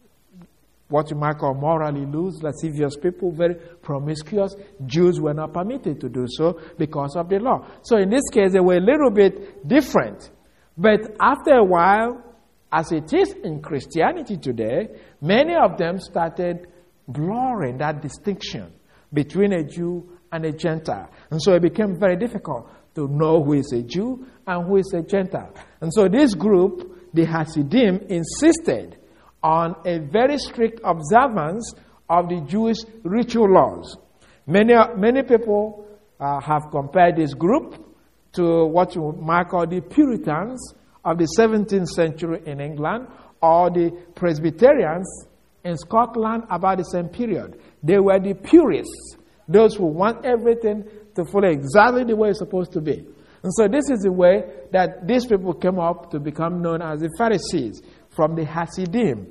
what you might call morally loose, lascivious people, very promiscuous. Jews were not permitted to do so because of the law. So in this case, they were a little bit different. But after a while, as it is in Christianity today, many of them started blurring that distinction between a Jew and a Gentile. And so it became very difficult to know who is a Jew and who is a Gentile. And so this group, the Hasidim, insisted on a very strict observance of the Jewish ritual laws. Many, many people uh, have compared this group to what you might call the Puritans of the seventeenth century in England, or the Presbyterians in Scotland about the same period. They were the purists, those who want everything to follow exactly the way it's supposed to be. And so this is the way that these people came up to become known as the Pharisees, from the Hasidim.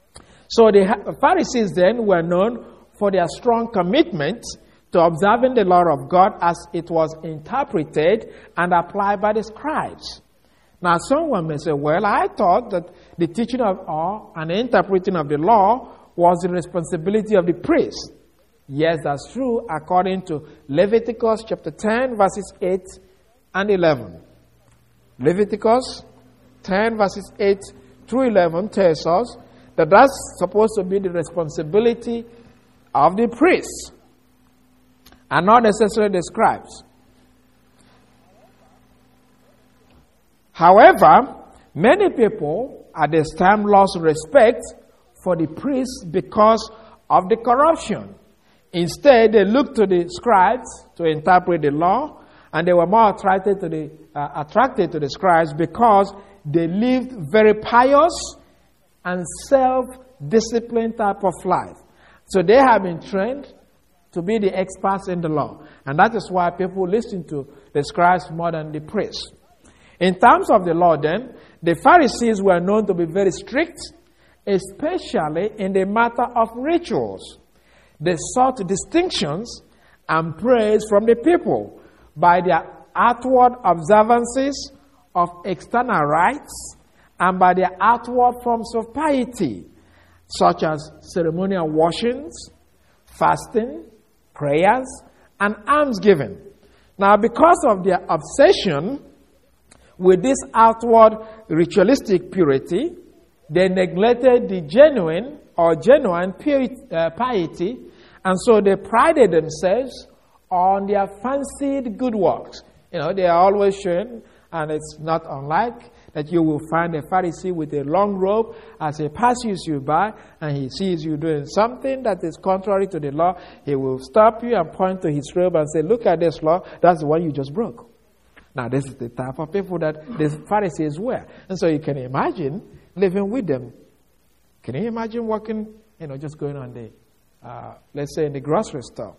So the Pharisees then were known for their strong commitment to observing the law of God as it was interpreted and applied by the scribes. Now someone may say, well, I thought that the teaching of law and the interpreting of the law was the responsibility of the priest. Yes, that's true, according to Leviticus chapter ten, verses eight and eleven. Leviticus ten, verses eight through eleven tells us that that's supposed to be the responsibility of the priests and not necessarily the scribes. However, many people at this time lost respect for the priests because of the corruption. Instead, they looked to the scribes to interpret the law, and they were more attracted to the uh, attracted to the scribes because they lived very pious and self-disciplined type of life. So they have been trained to be the experts in the law. And that is why people listen to the scribes more than the priests. In terms of the law then, the Pharisees were known to be very strict, especially in the matter of rituals. They sought distinctions and praise from the people by their outward observances of external rites and by their outward forms of piety, such as ceremonial washings, fasting, prayers, and almsgiving. Now, because of their obsession with this outward ritualistic purity, they neglected the genuine or genuine purity, uh, piety, and so they prided themselves on their fancied good works. You know, they are always showing, and it's not unlike that you will find a Pharisee with a long robe as he passes you by and he sees you doing something that is contrary to the law. He will stop you and point to his robe and say, look at this law, that's the one you just broke. Now, this is the type of people that the Pharisees were. And so you can imagine living with them. Can you imagine walking, you know, just going on the, uh, let's say in the grocery store,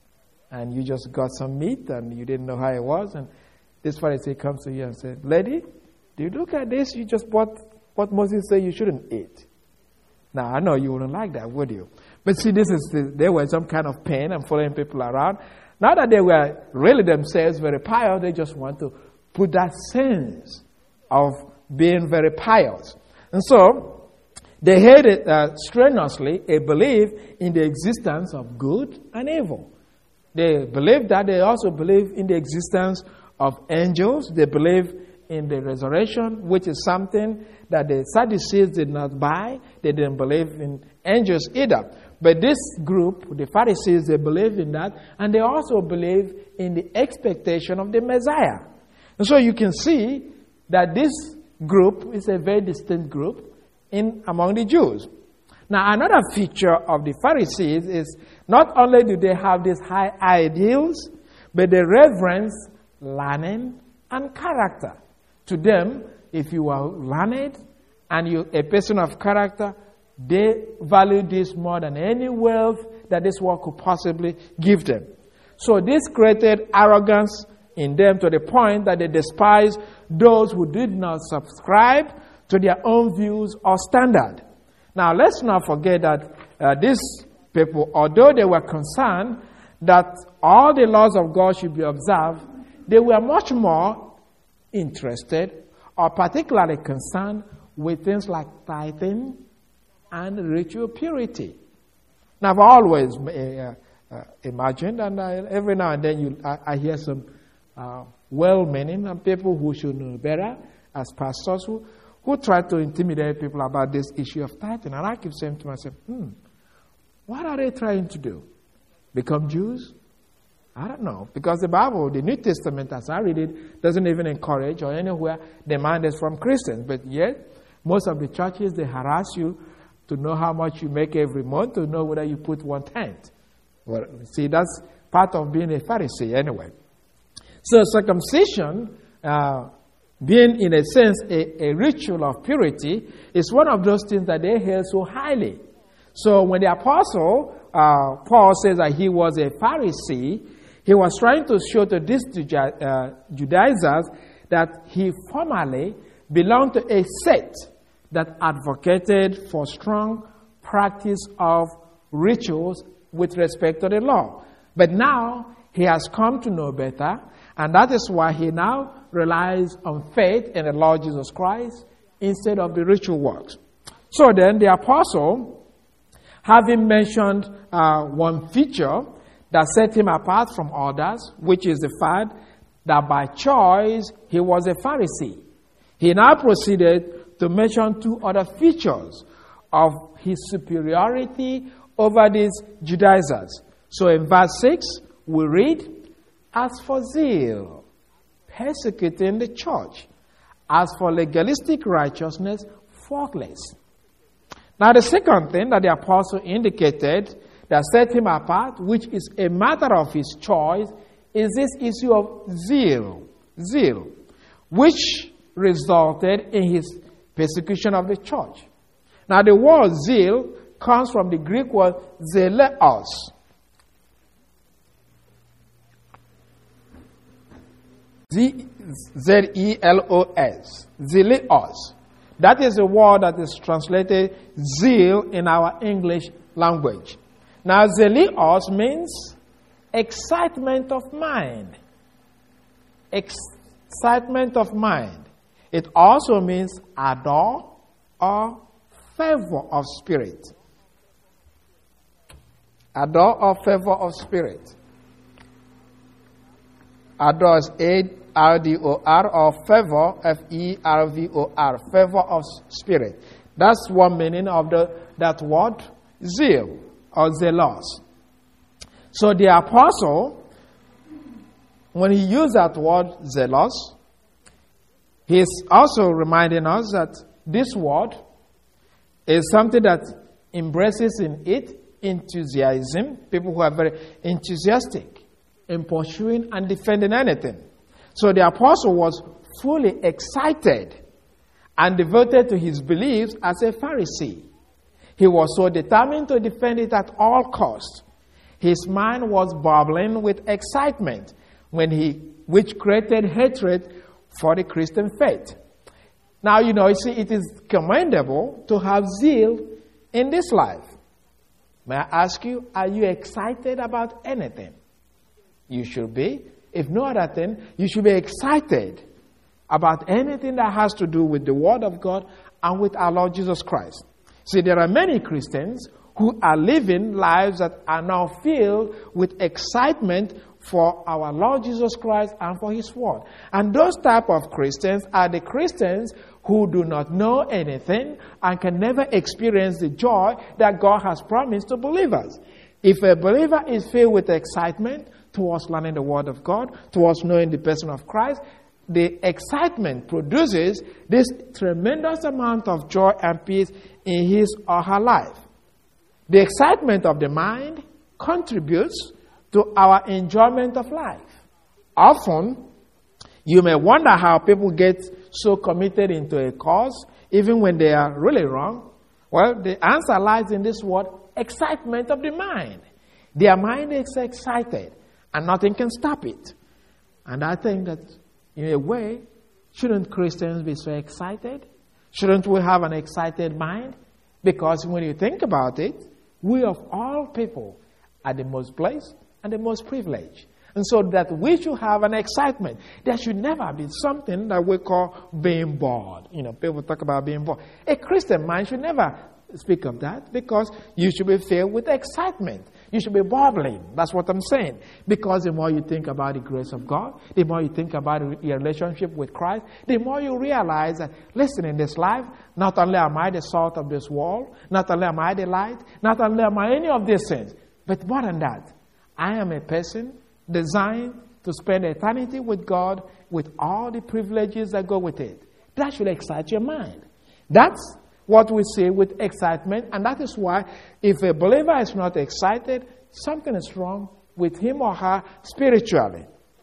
and you just got some meat and you didn't know how it was, and this Pharisee comes to you and says, lady, do you look at this? You just bought what Moses said you shouldn't eat. Now, I know you wouldn't like that, would you? But see, this is the, there was some kind of pain and following people around. Not that they were really themselves very pious, they just want to put that sense of being very pious. And so, they hated uh, strenuously a belief in the existence of good and evil. They believed that. They also believed in the existence of angels. They believed in the resurrection, which is something that the Sadducees did not buy. They didn't believe in angels either. But this group, the Pharisees, they believed in that, and they also believed in the expectation of the Messiah. And so you can see that this group is a very distinct group in among the Jews. Now, another feature of the Pharisees is not only do they have these high ideals, but they reverence learning and character. To them, if you are learned and you a person of character, they value this more than any wealth that this world could possibly give them. So this created arrogance in them to the point that they despise those who did not subscribe to their own views or standard. Now, let's not forget that uh, these people, although they were concerned that all the laws of God should be observed, they were much more interested or particularly concerned with things like tithing and ritual purity. Now, I've always uh, uh, imagined, and I, every now and then you, I, I hear some uh, well-meaning and people who should know better as pastors who, who try to intimidate people about this issue of tithing. And I keep saying to myself, hmm, what are they trying to do? Become Jews? I don't know. Because the Bible, the New Testament, as I read it, doesn't even encourage or anywhere demand this from Christians. But yet, most of the churches, they harass you to know how much you make every month, to know whether you put one tenth. Well, see, that's part of being a Pharisee anyway. So circumcision, uh, being in a sense a, a ritual of purity, is one of those things that they held so highly. So when the apostle, uh, Paul says that he was a Pharisee, he was trying to show to these uh, Judaizers that he formerly belonged to a sect that advocated for strong practice of rituals with respect to the law. But now he has come to know better, and that is why he now relies on faith in the Lord Jesus Christ instead of the ritual works. So then the apostle, having mentioned uh, one feature that set him apart from others, which is the fact that by choice he was a Pharisee, he now proceeded to mention two other features of his superiority over these Judaizers. So in verse six, we read, as for zeal, persecuting the church. As for legalistic righteousness, faultless. Now the second thing that the apostle indicated that set him apart, which is a matter of his choice, is this issue of zeal. Zeal, which resulted in his persecution of the church. Now, the word zeal comes from the Greek word zeleos. Z E L O S. Zeleos. That is a word that is translated zeal in our English language. Now, zeleos means excitement of mind. Excitement of mind. It also means ardor or fervor of spirit. Ardor or fervor of spirit. Ardor is A R D O R or fervor, F E R V O R, fervor of spirit. That's one meaning of the that word, zeal or zealous. So the apostle, when he used that word zealous, he is also reminding us that this word is something that embraces in it enthusiasm, people who are very enthusiastic in pursuing and defending anything. So the apostle was fully excited and devoted to his beliefs as a Pharisee. He was so determined to defend it at all costs. His mind was bubbling with excitement when he, which created hatred for the Christian faith. Now, you know, you see, it is commendable to have zeal in this life. May I ask you, are you excited about anything? You should be. If no other thing, you should be excited about anything that has to do with the Word of God and with our Lord Jesus Christ. See, there are many Christians who are living lives that are now filled with excitement for our Lord Jesus Christ and for His Word. And those type of Christians are the Christians who do not know anything and can never experience the joy that God has promised to believers. If a believer is filled with excitement towards learning the Word of God, towards knowing the person of Christ, the excitement produces this tremendous amount of joy and peace in his or her life. The excitement of the mind contributes to our enjoyment of life. Often, you may wonder how people get so committed into a cause, even when they are really wrong. Well, the answer lies in this word, excitement of the mind. Their mind is excited, and nothing can stop it. And I think that, in a way, shouldn't Christians be so excited? Shouldn't we have an excited mind? Because when you think about it, we of all people are the most blessed and the most privileged. And so that we should have an excitement. There should never be something that we call being bored. You know, people talk about being bored. A Christian mind should never speak of that, because you should be filled with excitement. You should be bubbling. That's what I'm saying. Because the more you think about the grace of God, the more you think about your relationship with Christ, the more you realize that, listen, in this life, not only am I the salt of this world, not only am I the light, not only am I any of these things, but more than that, I am a person designed to spend eternity with God with all the privileges that go with it. That should excite your mind. That's what we say with excitement, and that is why if a believer is not excited, something is wrong with him or her spiritually.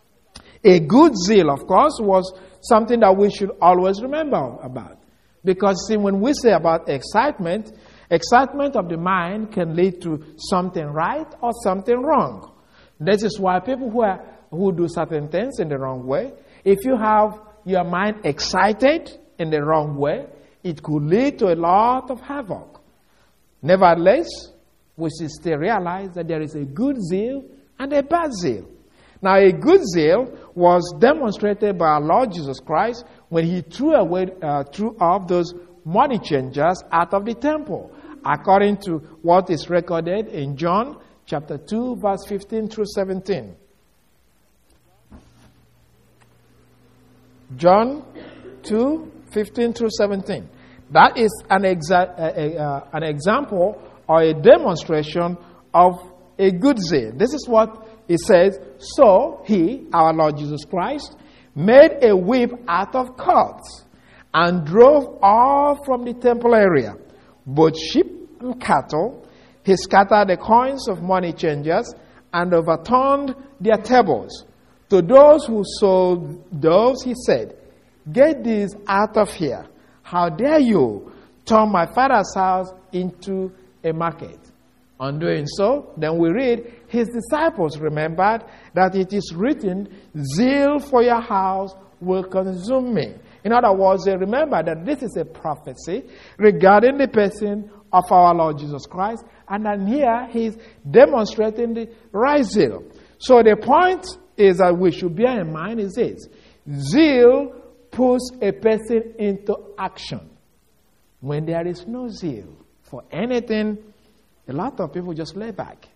A good zeal, of course, was something that we should always remember about. Because, see, when we say about excitement, excitement of the mind can lead to something right or something wrong. This is why people who are, who do certain things in the wrong way, if you have your mind excited in the wrong way, it could lead to a lot of havoc. Nevertheless, we should still realize that there is a good zeal and a bad zeal. Now, a good zeal was demonstrated by our Lord Jesus Christ when He threw away, uh, threw off those money changers out of the temple, according to what is recorded in John chapter two, verse fifteen through seventeen. John two, fifteen through seventeen. That is an, exa- a, a, uh, an example or a demonstration of a good zeal. This is what it says. So he, our Lord Jesus Christ, made a whip out of cords and drove all from the temple area, both sheep and cattle, He scattered the coins of money changers and overturned their tables. To those who sold doves, he said, "Get these out of here. How dare you turn my father's house into a market?" On doing so, then we read, his disciples remembered that it is written, "Zeal for your house will consume me." In other words, they remember that this is a prophecy regarding the person of our Lord Jesus Christ. And then here he's demonstrating the right zeal. So the point is that we should bear in mind is this: zeal puts a person into action. When there is no zeal for anything, a lot of people just lay back.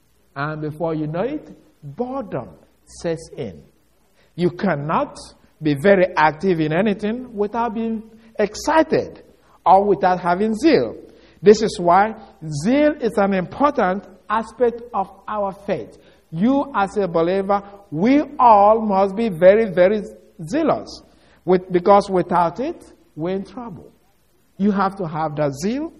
And before you know it, boredom sets in. You cannot be very active in anything without being excited or without having zeal. This is why zeal is an important aspect of our faith. You as a believer, we all must be very, very zealous. With, because without it, we're in trouble. You have to have that zeal,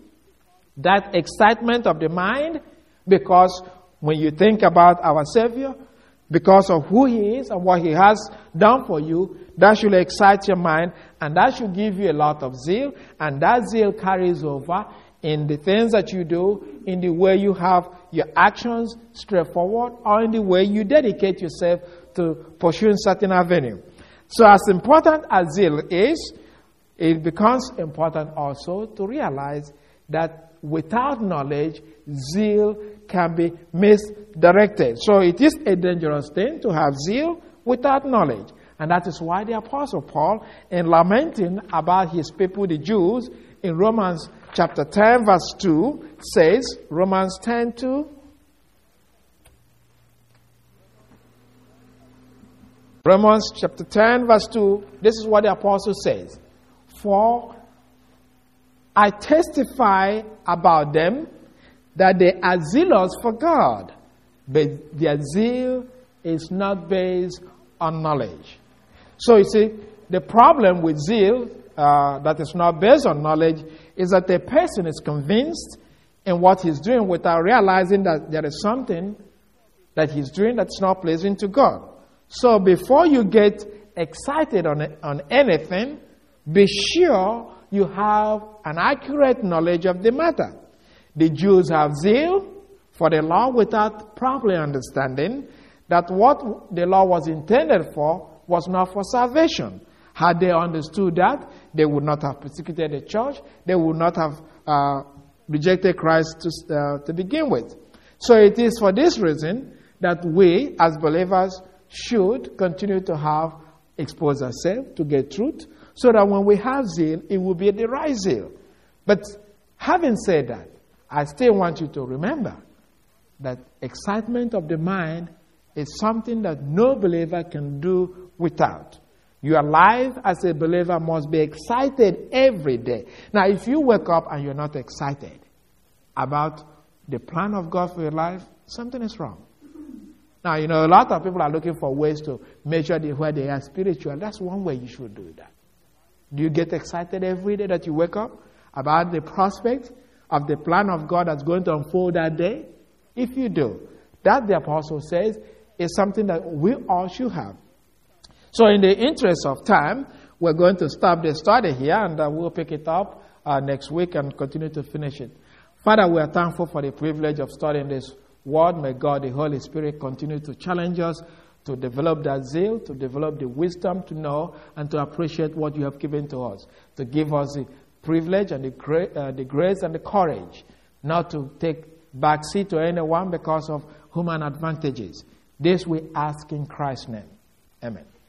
that excitement of the mind, because when you think about our Savior, because of who He is and what He has done for you, that should excite your mind, and that should give you a lot of zeal, and that zeal carries over in the things that you do, in the way you have your actions straightforward, or in the way you dedicate yourself to pursuing certain avenue. So as important as zeal is, it becomes important also to realize that without knowledge, zeal can be misdirected. So it is a dangerous thing to have zeal without knowledge. And that is why the Apostle Paul, in lamenting about his people, the Jews, in Romans chapter ten, verse two, says, Romans ten two, Romans chapter ten, verse two, this is what the Apostle says. "For I testify about them that they are zealous for God, but their zeal is not based on knowledge." So you see, the problem with zeal uh, that is not based on knowledge is that the person is convinced in what he's doing without realizing that there is something that he's doing that's not pleasing to God. So before you get excited on, on anything, be sure you have an accurate knowledge of the matter. The Jews have zeal for the law without properly understanding that what the law was intended for was not for salvation. Had they understood that, they would not have persecuted the church. They would not have uh, rejected Christ to, uh, to begin with. So it is for this reason that we, as believers, should continue to have expose ourselves to get truth, so that when we have zeal, it will be the right zeal. But having said that, I still want you to remember that excitement of the mind is something that no believer can do without. Your life as a believer must be excited every day. Now, if you wake up and you're not excited about the plan of God for your life, something is wrong. Now, you know, a lot of people are looking for ways to measure the, where they are spiritual. That's one way you should do that. Do you get excited every day that you wake up about the prospect of the plan of God that's going to unfold that day? If you do, that, the apostle says, is something that we all should have. So in the interest of time, we're going to stop the study here, and uh, we'll pick it up uh, next week and continue to finish it. Father, we are thankful for the privilege of studying this word. May God, the Holy Spirit, continue to challenge us to develop that zeal, to develop the wisdom to know and to appreciate what you have given to us, to give us the privilege and the, gra- uh, the grace and the courage not to take backseat to anyone because of human advantages. This we ask in Christ's name. Amen.